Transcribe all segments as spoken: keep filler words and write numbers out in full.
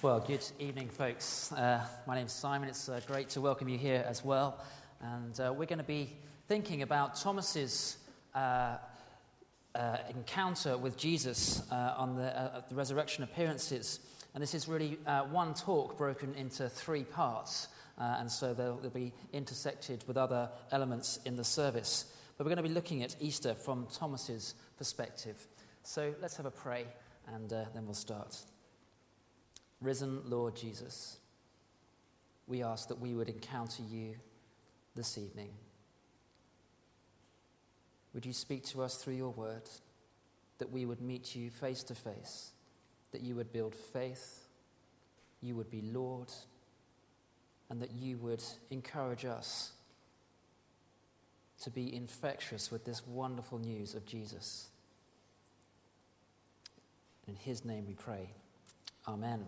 Well, good evening, folks. Uh, my name's Simon. It's uh, great to welcome you here as well. And uh, we're going to be thinking about Thomas's uh, uh, encounter with Jesus uh, on the, uh, the resurrection appearances. And this is really uh, one talk broken into three parts. Uh, and so they'll, they'll be intersected with other elements in the service. But we're going to be looking at Easter from Thomas's perspective. So let's have a pray, and uh, then we'll start. Risen Lord Jesus, we ask that we would encounter you this evening. Would you speak to us through your word, that we would meet you face to face, that you would build faith, you would be Lord, and that you would encourage us to be infectious with this wonderful news of Jesus. In his name we pray. Amen.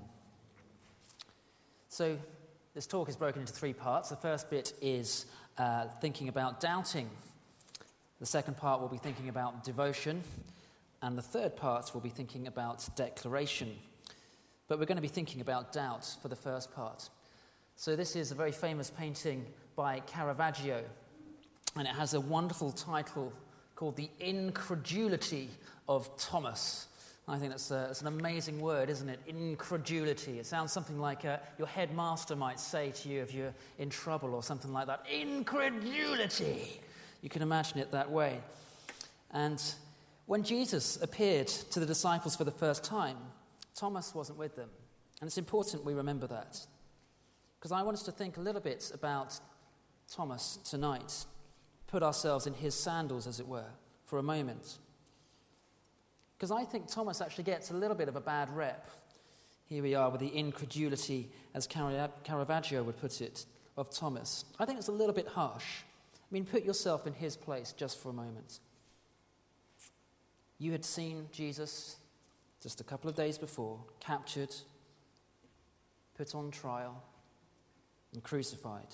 So this talk is broken into three parts. The first bit is uh, thinking about doubting. The second part will be thinking about devotion. And the third part will be thinking about declaration. But we're going to be thinking about doubt for the first part. So this is a very famous painting by Caravaggio. And it has a wonderful title called The Incredulity of Thomas. I think that's, a, that's an amazing word, isn't it? Incredulity. It sounds something like uh, your headmaster might say to you if you're in trouble or something like that. Incredulity. You can imagine it that way. And when Jesus appeared to the disciples for the first time, Thomas wasn't with them. And it's important we remember that. Because I want us to think a little bit about Thomas tonight. Put ourselves in his sandals, as it were, for a moment. Because I think Thomas actually gets a little bit of a bad rep. Here we are with the incredulity, as Caravaggio would put it, of Thomas. I think it's a little bit harsh. I mean, put yourself in his place just for a moment. You had seen Jesus just a couple of days before, captured, put on trial, and crucified.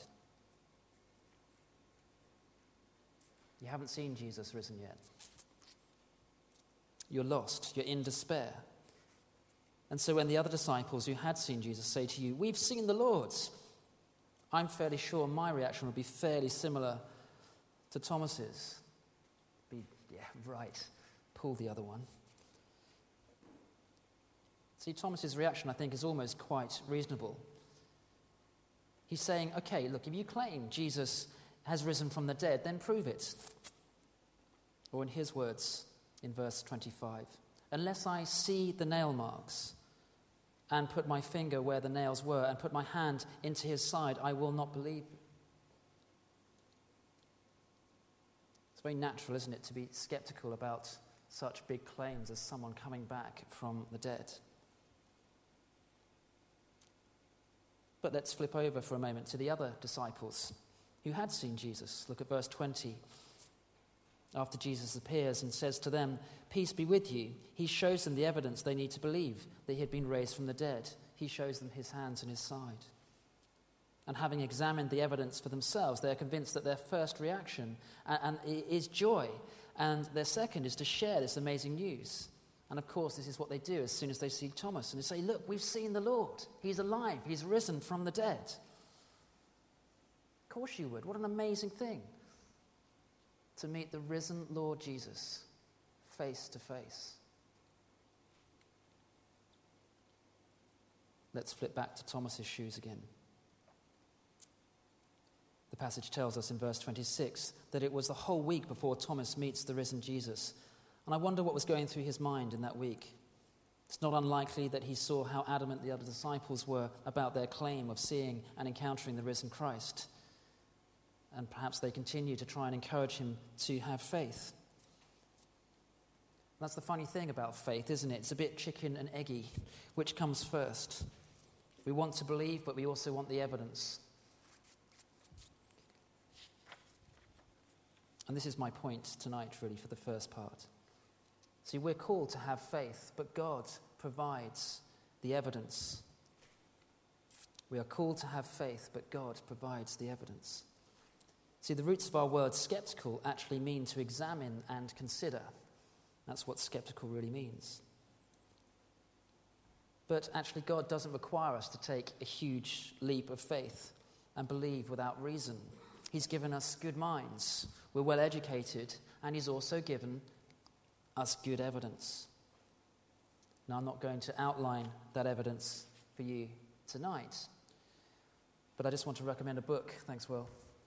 You haven't seen Jesus risen yet. You're lost. You're in despair. And so when the other disciples who had seen Jesus say to you, "We've seen the Lord," I'm fairly sure my reaction would be fairly similar to Thomas's. Be, yeah, right. Pull the other one. See, Thomas's reaction, I think, is almost quite reasonable. He's saying, okay, look, if you claim Jesus has risen from the dead, then prove it. Or in his words, in verse twenty-five, unless I see the nail marks and put my finger where the nails were and put my hand into his side, I will not believe. It's very natural, isn't it, to be skeptical about such big claims as someone coming back from the dead. But let's flip over for a moment to the other disciples who had seen Jesus. Look at verse twenty. After Jesus appears and says to them, "Peace be with you," he shows them the evidence they need to believe that he had been raised from the dead. He shows them his hands and his side. And having examined the evidence for themselves, they are convinced that their first reaction and, and is joy, and their second is to share this amazing news. And of course, this is what they do as soon as they see Thomas. And they say, "Look, we've seen the Lord. He's alive. He's risen from the dead." Of course you would. What an amazing thing to meet the risen Lord Jesus face to face. Let's flip back to Thomas's shoes again. The passage tells us in verse twenty-six that it was the whole week before Thomas meets the risen Jesus. And I wonder what was going through his mind in that week. It's not unlikely that he saw how adamant the other disciples were about their claim of seeing and encountering the risen Christ. And perhaps they continue to try and encourage him to have faith. That's the funny thing about faith, isn't it? It's a bit chicken and eggy. Which comes first? We want to believe, but we also want the evidence. And this is my point tonight, really, for the first part. See, we're called to have faith, but God provides the evidence. We are called to have faith, but God provides the evidence. See, the roots of our word skeptical actually mean to examine and consider. That's what skeptical really means. But actually, God doesn't require us to take a huge leap of faith and believe without reason. He's given us good minds, we're well educated, and he's also given us good evidence. Now, I'm not going to outline that evidence for you tonight, but I just want to recommend a book, thanks Will,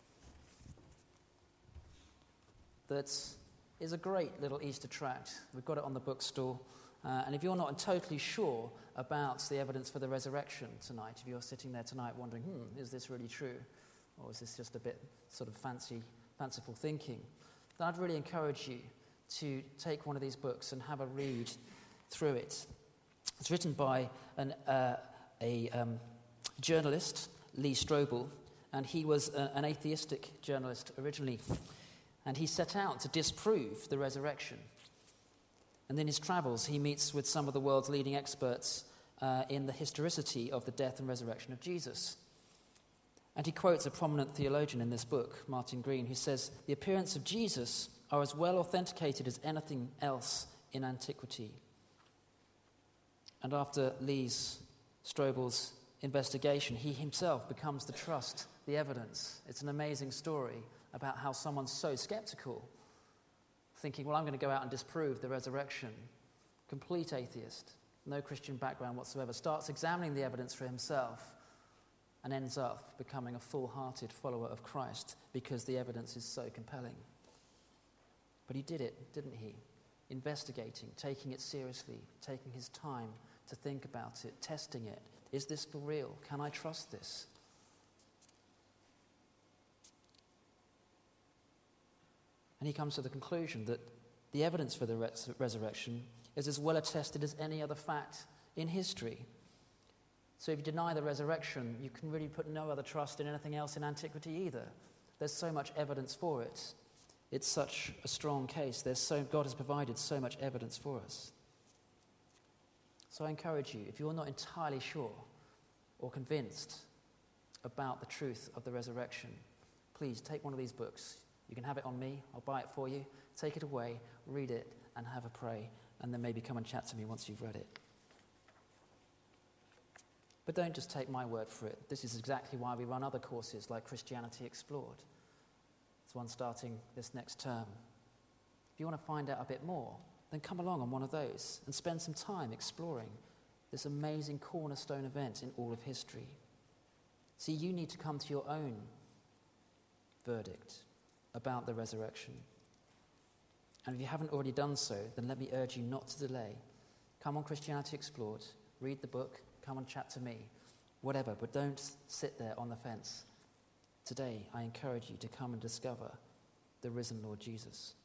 that is a great little Easter tract. We've got it on the bookstall. Uh, and if you're not totally sure about the evidence for the resurrection tonight, if you're sitting there tonight wondering, hmm, is this really true? Or is this just a bit sort of fancy, fanciful thinking? Then I'd really encourage you to take one of these books and have a read through it. It's written by an, uh, a um, journalist, Lee Strobel, and he was a, an atheistic journalist originally. And he set out to disprove the resurrection. And in his travels, he meets with some of the world's leading experts uh, in the historicity of the death and resurrection of Jesus. And he quotes a prominent theologian in this book, Martin Green, who says, "The appearance of Jesus are as well authenticated as anything else in antiquity." And after Lee's, Strobel's investigation, he himself becomes to trust the evidence. It's an amazing story about how someone's so skeptical, thinking, well, I'm going to go out and disprove the resurrection. Complete atheist, no Christian background whatsoever, starts examining the evidence for himself and ends up becoming a full-hearted follower of Christ because the evidence is so compelling. But he did it, didn't he? Investigating, taking it seriously, taking his time to think about it, testing it. Is this for real? Can I trust this? And he comes to the conclusion that the evidence for the res- resurrection is as well attested as any other fact in history. So if you deny the resurrection, you can really put no other trust in anything else in antiquity either. There's so much evidence for it. It's such a strong case. There's so God has provided so much evidence for us. So I encourage you, if you're not entirely sure or convinced about the truth of the resurrection, please take one of these books. You can have it on me. I'll buy it for you. Take it away, read it, and have a pray. And then maybe come and chat to me once you've read it. But don't just take my word for it. This is exactly why we run other courses like Christianity Explored. It's one starting this next term. If you want to find out a bit more, then come along on one of those and spend some time exploring this amazing cornerstone event in all of history. See, you need to come to your own verdict about the resurrection. And if you haven't already done so, then let me urge you not to delay. Come on Christianity Explored, read the book, come and chat to me, whatever, but don't sit there on the fence. Today, I encourage you to come and discover the risen Lord Jesus.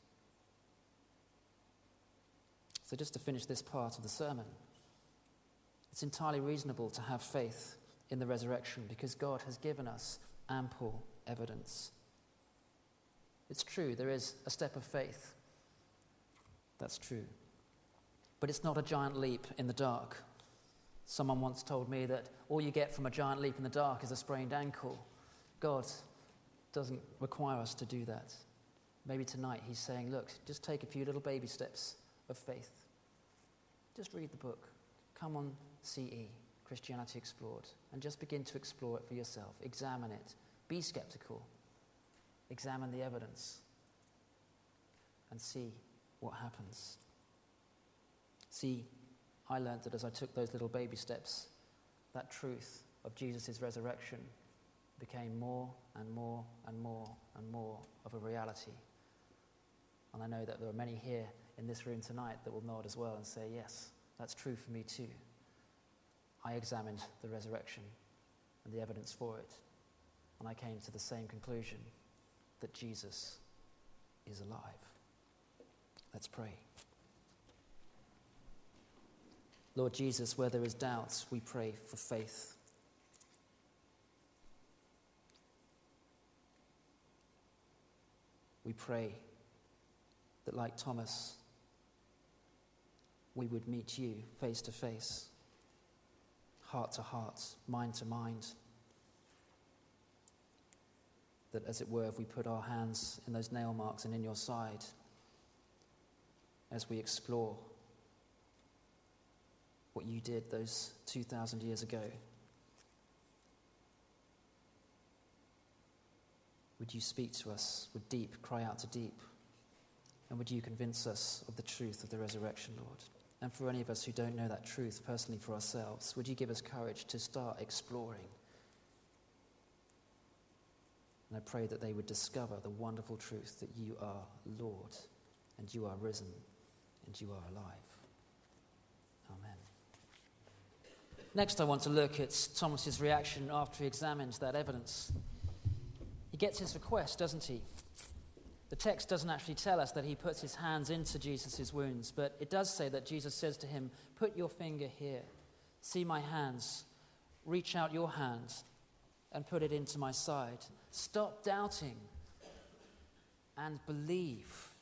So just to finish this part of the sermon, it's entirely reasonable to have faith in the resurrection because God has given us ample evidence. It's true, there is a step of faith. That's true. But it's not a giant leap in the dark. Someone once told me that all you get from a giant leap in the dark is a sprained ankle. God doesn't require us to do that. Maybe tonight he's saying, look, just take a few little baby steps of faith. Just read the book. Come on C E, Christianity Explored, and just begin to explore it for yourself. Examine it. Be skeptical. Examine the evidence and see what happens. See, I learned that as I took those little baby steps, that truth of Jesus' resurrection became more and more and more and more of a reality. And I know that there are many here in this room tonight that will nod as well and say, yes, that's true for me too. I examined the resurrection and the evidence for it, and I came to the same conclusion, that Jesus is alive. Let's pray. Lord Jesus, where there is doubt, we pray for faith. We pray that, like Thomas, we would meet you face to face, heart to heart, mind to mind. That, as it were, if we put our hands in those nail marks and in your side, as we explore what you did those two thousand years ago? Would you speak to us? Would deep cry out to deep? And would you convince us of the truth of the resurrection, Lord? And for any of us who don't know that truth personally for ourselves, would you give us courage to start exploring? And I pray that they would discover the wonderful truth that you are Lord, and you are risen, and you are alive. Amen. Next, I want to look at Thomas's reaction after he examines that evidence. He gets his request, doesn't he? The text doesn't actually tell us that he puts his hands into Jesus' wounds, but it does say that Jesus says to him, "Put your finger here, see my hands, reach out your hand and put it into my side. Stop doubting and believe."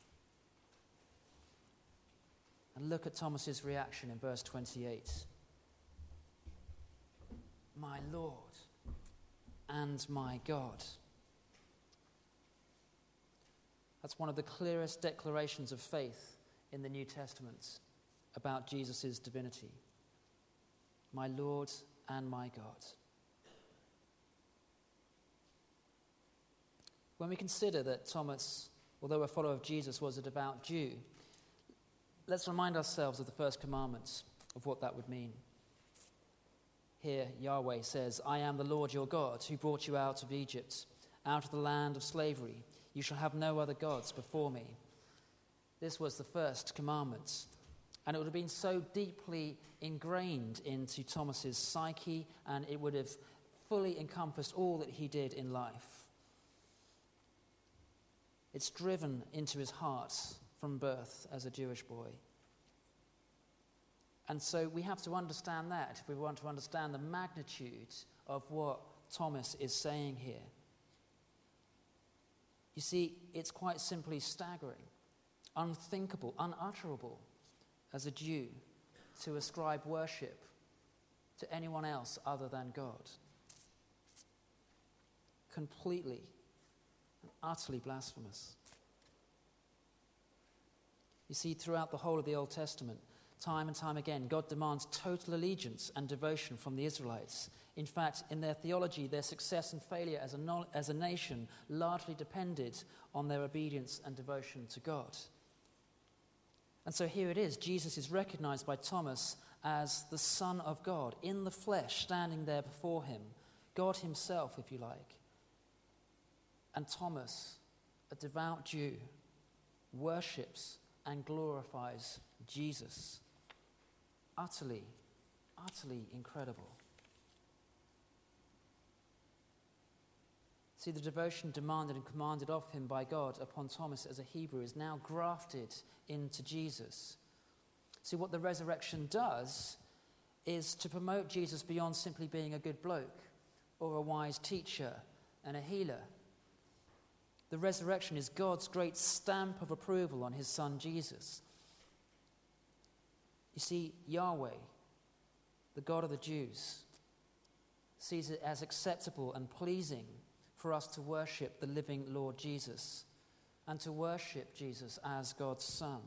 And look at Thomas's reaction in verse twenty-eight. "My Lord and my God." That's one of the clearest declarations of faith in the New Testament about Jesus' divinity. My Lord and my God. When we consider that Thomas, although a follower of Jesus, was a devout Jew, let's remind ourselves of the first commandment, of what that would mean. Here, Yahweh says, "I am the Lord your God, who brought you out of Egypt, out of the land of slavery. You shall have no other gods before me." This was the first commandment. And it would have been so deeply ingrained into Thomas's psyche, and it would have fully encompassed all that he did in life. It's driven into his heart from birth as a Jewish boy. And so we have to understand that if we want to understand the magnitude of what Thomas is saying here. You see, it's quite simply staggering, unthinkable, unutterable as a Jew to ascribe worship to anyone else other than God. Completely and utterly blasphemous. You see, throughout the whole of the Old Testament, time and time again, God demands total allegiance and devotion from the Israelites. In fact, in their theology, their success and failure as a, no- as a nation largely depended on their obedience and devotion to God. And so here it is. Jesus is recognized by Thomas as the Son of God, in the flesh, standing there before him. God himself, if you like. And Thomas, a devout Jew, worships and glorifies Jesus. Utterly, utterly incredible. See, the devotion demanded and commanded of him by God upon Thomas as a Hebrew is now grafted into Jesus. See, what the resurrection does is to promote Jesus beyond simply being a good bloke or a wise teacher and a healer. The resurrection is God's great stamp of approval on his son Jesus. You see, Yahweh, the God of the Jews, sees it as acceptable and pleasing for us to worship the living Lord Jesus and to worship Jesus as God's Son.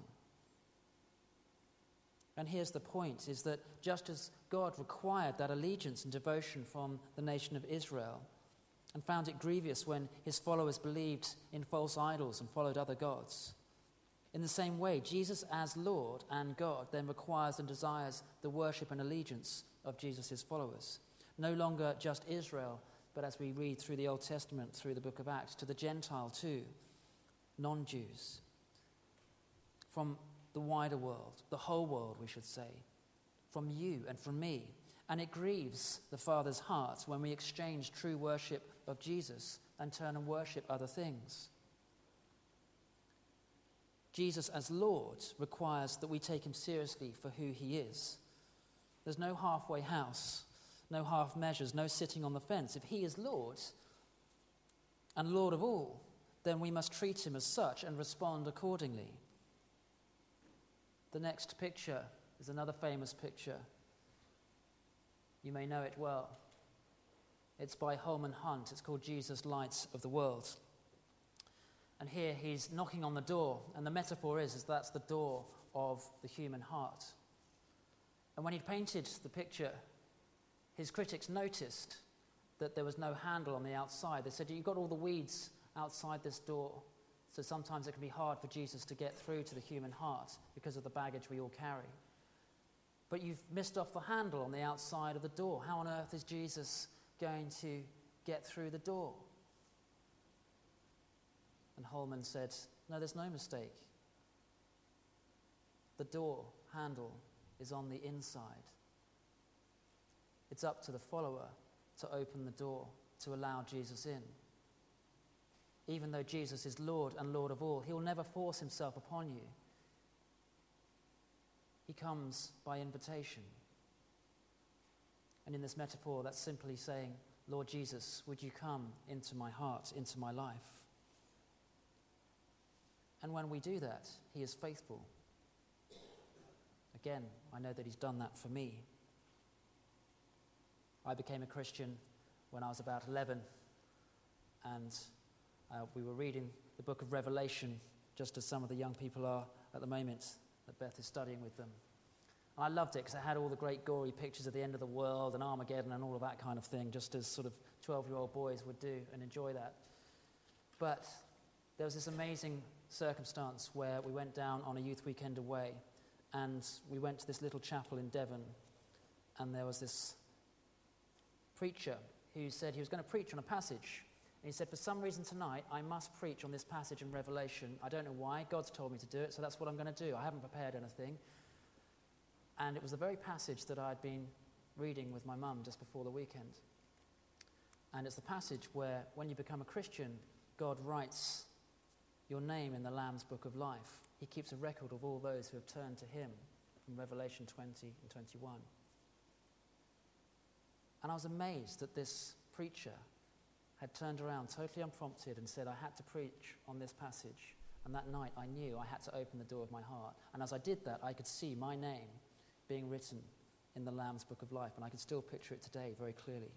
And here's the point, is that just as God required that allegiance and devotion from the nation of Israel and found it grievous when his followers believed in false idols and followed other gods, in the same way, Jesus as Lord and God then requires and desires the worship and allegiance of Jesus' followers. No longer just Israel, but as we read through the Old Testament, through the book of Acts, to the Gentile too, non-Jews, from the wider world, the whole world, we should say, from you and from me. And it grieves the Father's heart when we exchange true worship of Jesus and turn and worship other things. Jesus as Lord requires that we take him seriously for who he is. There's no halfway house. No half measures, no sitting on the fence. If he is Lord and Lord of all, then we must treat him as such and respond accordingly. The next picture is another famous picture. You may know it well. It's by Holman Hunt. It's called Jesus, Light of the World. And here he's knocking on the door, and the metaphor is, is that's the door of the human heart. And when he'd painted the picture, his critics noticed that there was no handle on the outside. They said, you've got all the weeds outside this door, so sometimes it can be hard for Jesus to get through to the human heart because of the baggage we all carry. But you've missed off the handle on the outside of the door. How on earth is Jesus going to get through the door? And Holman said, no, there's no mistake. The door handle is on the inside. It's up to the follower to open the door, to allow Jesus in. Even though Jesus is Lord and Lord of all, he'll never force himself upon you. He comes by invitation. And in this metaphor, that's simply saying, Lord Jesus, would you come into my heart, into my life? And when we do that, he is faithful. Again, I know that he's done that for me. I became a Christian when I was about eleven, and uh, we were reading the book of Revelation, just as some of the young people are at the moment that Beth is studying with them. And I loved it because it had all the great gory pictures of the end of the world and Armageddon and all of that kind of thing, just as sort of twelve-year-old boys would do and enjoy that. But there was this amazing circumstance where we went down on a youth weekend away, and we went to this little chapel in Devon, and there was this preacher who said he was going to preach on a passage. And he said, for some reason tonight, I must preach on this passage in Revelation. I don't know why. God's told me to do it, so that's what I'm going to do. I haven't prepared anything. And it was the very passage that I'd been reading with my mum just before the weekend. And it's the passage where, when you become a Christian, God writes your name in the Lamb's Book of Life. He keeps a record of all those who have turned to him, from Revelation twenty and twenty-one. And I was amazed that this preacher had turned around totally unprompted and said, I had to preach on this passage. And that night I knew I had to open the door of my heart. And as I did that, I could see my name being written in the Lamb's Book of Life. And I can still picture it today very clearly.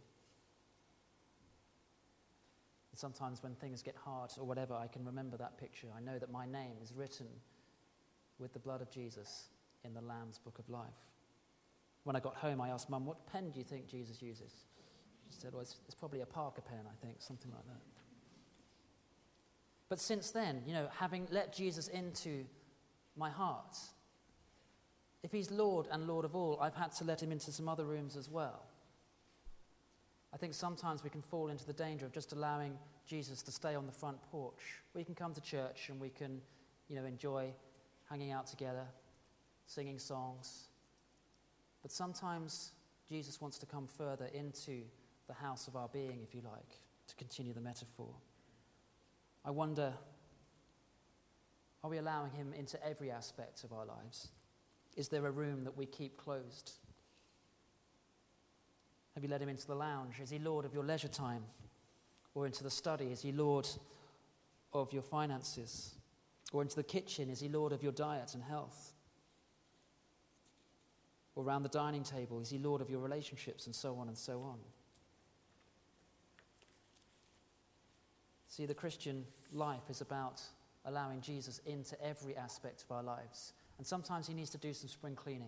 And sometimes when things get hard or whatever, I can remember that picture. I know that my name is written with the blood of Jesus in the Lamb's Book of Life. When I got home, I asked Mum, what pen do you think Jesus uses? She said, well, it's, it's probably a Parker pen, I think, something like that. But since then, you know, having let Jesus into my heart, if he's Lord and Lord of all, I've had to let him into some other rooms as well. I think sometimes we can fall into the danger of just allowing Jesus to stay on the front porch. We can come to church and we can, you know, enjoy hanging out together, singing songs. But sometimes Jesus wants to come further into the house of our being, if you like, to continue the metaphor. I wonder, are we allowing him into every aspect of our lives? Is there a room that we keep closed? Have you let him into the lounge? Is he Lord of your leisure time? Or into the study? Is he Lord of your finances? Or into the kitchen? Is he Lord of your diet and health? Or around the dining table? Is he Lord of your relationships, and so on and so on? See, the Christian life is about allowing Jesus into every aspect of our lives. And sometimes he needs to do some spring cleaning.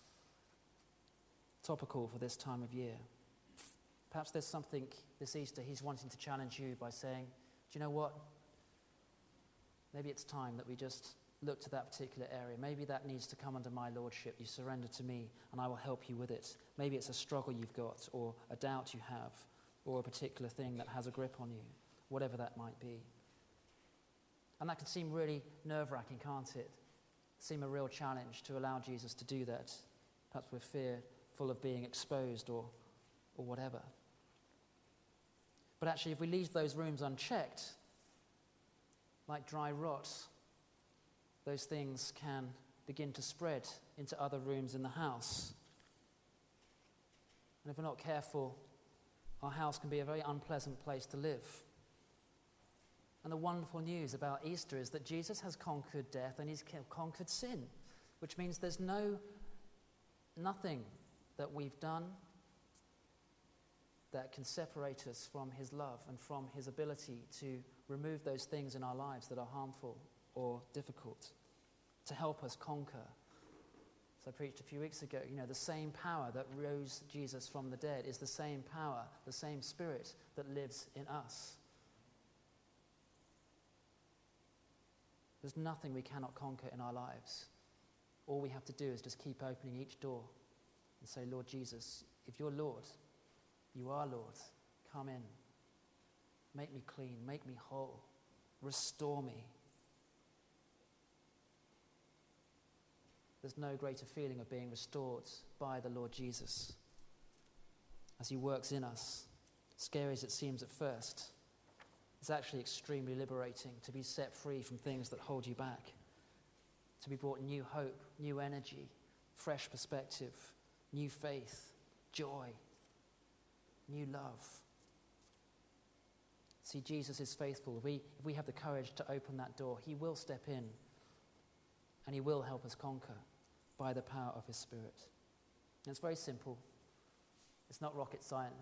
Topical for this time of year. Perhaps there's something this Easter he's wanting to challenge you by saying, do you know what? Maybe it's time that we just look to that particular area. Maybe that needs to come under my lordship. You surrender to me and I will help you with it. Maybe it's a struggle you've got, or a doubt you have, or a particular thing that has a grip on you, whatever that might be. And that can seem really nerve-wracking, can't it? Seem a real challenge to allow Jesus to do that. Perhaps we're fearful of being exposed or, or whatever. But actually, if we leave those rooms unchecked, like dry rot, those things can begin to spread into other rooms in the house. And if we're not careful, our house can be a very unpleasant place to live. And the wonderful news about Easter is that Jesus has conquered death and he's conquered sin, which means there's no, nothing that we've done that can separate us from his love and from his ability to remove those things in our lives that are harmful or difficult, to help us conquer, as I preached a few weeks ago, you know, the same power that rose Jesus from the dead is the same power, the same Spirit that lives in us. There's nothing we cannot conquer in our lives. All we have to do is just keep opening each door and say, Lord Jesus, if you're Lord, you are Lord, come in. Make me clean, make me whole, restore me. There's no greater feeling of being restored by the Lord Jesus as he works in us. Scary as it seems at first, it's actually extremely liberating to be set free from things that hold you back, to be brought new hope, new energy, fresh perspective, new faith, joy, new love. See, Jesus is faithful. We, if we have the courage to open that door, he will step in and he will help us conquer by the power of his Spirit. And it's very simple. It's not rocket science.